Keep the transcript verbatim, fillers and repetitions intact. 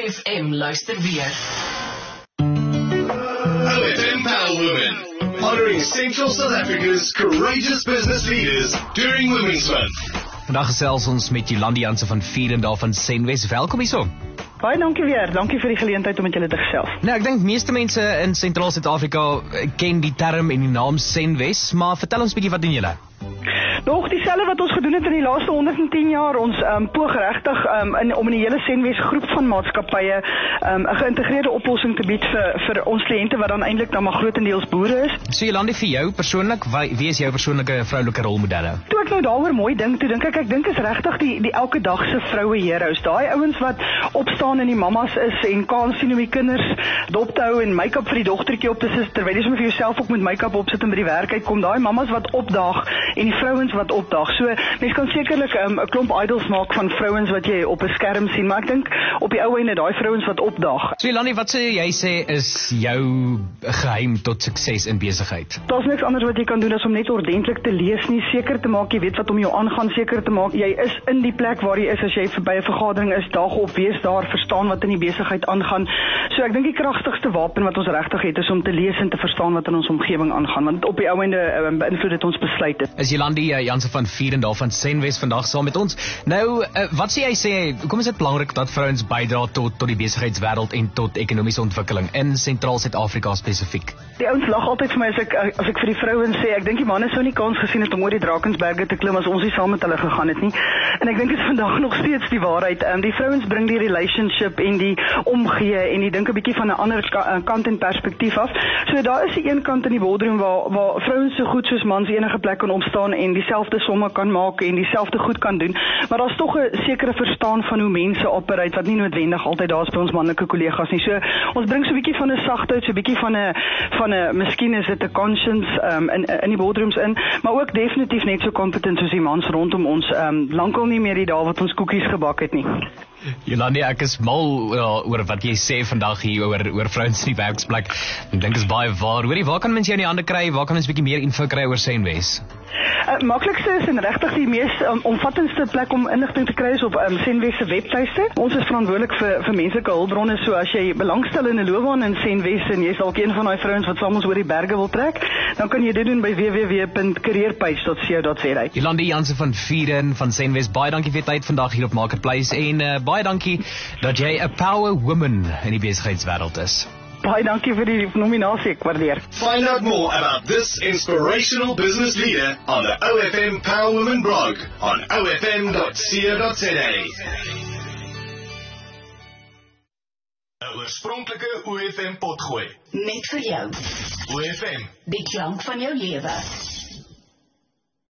F M luister weer. O F M Power Women, honouring Central South Africa's courageous business leaders during Women's Month. Vandag gesels ons met Jolande Jansen van Vierendal van Senwes. Welkom hierso. Baie dankie weer. Dankie vir die geleentheid om met julle te gesels. Nou, ek dink meeste mense in Sentraal Suid-Afrika ken die term en die naam Senwes, maar vertel ons 'n bietjie, wat doen julle? Nog dieselfde wat ons gedoen het in die laaste honderd en tien jaar. Ons um, poog regtig um, in, om in die hele Senwes groep van maatskappye um, 'n geïntegreerde oplossing te bied vir, vir ons kliënte wat dan eintlik dan maar grootendeels boere is. So Jolande, vir jou persoonlik, wie is jou persoonlike vroulike rolmodelle? Toe ek nou daaroor mooi dink, toe dink ek, ek dink is regtig die, die elke dag se vroue heroes. Daai ouens wat opstaan en die mammas is en kan sien om die kinders dop te hou en make-up vir die dogtertjie op te sit, terwyl jy sommer vir jouself ook met make-up opsit en by die werk uitkom. Daai mammas wat opdaag en die vrouens wat opdaag. So, mens kan sekerlik 'n um, klomp idols maak van vrouens wat jy op 'n skerm sien, maar ek dink op die ou einde daai vrouens wat opdaag. So Jolande, wat sê jy sê is jou geheim tot sukses in besigheid? Daar's niks anders wat jy kan doen as om net ordentlik te lees nie, seker te maak jy weet wat om jou aangaan, seker te maak jy is in die plek waar jy is as jy by 'n vergadering is, daag op, wees daar, verstaan wat in die besigheid aangaan. So ek dink die kragtigste wapen wat ons regtig het is om te lees en te verstaan wat in ons omgewing aangaan, want op die ou einde uh, beïnvloed dit ons besluite. Is Jolande uh, Jansen van Vierendal van Senwes vandag saam met ons. Nou, uh, wat sê jy sê, hoekom is dit belangrik dat vrouens bydra tot tot die besigheidswêreld en tot ekonomiese ontwikkeling in Sentraal Suid-Afrika spesifiek? Die ouens lag altyd vir my as ek as ek vir die vrouens sê, ek dink die manne sou nie kans gesien het om oor die Drakensberge te klim as ons nie saam met hulle gegaan het nie. En ek dink dit is vandag nog steeds die waarheid. Um, die vrouens bring die relationship en die omgee en die dink 'n bietjie van 'n ander ka kant en perspektief af. So daar is die een kant in die boardroom waar waar vrouens so goed soos mans enige plek kan opstaan en dieselfde somme kan maak en dieselfde goed kan doen, maar daar's tog 'n sekere verstaan van hoe mense operate wat nie noodwendig altyd daar is by ons manlike kollegas nie. So ons bring so 'n bietjie van 'n sagtheid, so 'n bietjie van 'n van 'n miskien is dit 'n conscience um, in in die boardrooms in, maar ook definitief net so kompetent soos die mans rondom ons. Um, lankal nie meer die dae wat ons koekies gebak het nie. Jolande, ek is mal uh, oor wat jy sê vandag hier oor oor vrouens in die werksplek. Ek dink is baie waar. Hoorie, waar kan mens jou in die hande kry? Waar kan mens 'n bietjie meer info kry oor Senwes? Uh, maklikste is en regtig die mees um, omvattendste plek om inligting te kry is op um, Senwes se webtuiste. Ons is verantwoordelik vir vir menslike hulpbronne, so as jy belangstel in 'n loopbaan in Senwes en jy's dalk een van daai vrouens wat saam ons oor die berge wil trek, dan kan jy dit doen by w w w punt careerpage dot co dot za. Jolande Jansen van Vieren van Senwes, baie dankie vir jou tyd vandag hier op Marketplace en uh, baie dankie dat jy 'n power woman in die besigheidswêreld is. Baie dankie vir die nominasie, ek waardeer. Find out more about this inspirational business leader on the O F M Power Women blog on o f m dot co dot za. 'n Oorspronklike O F M potgooi. Net vir jou. O F M. Die klank van jou lewe.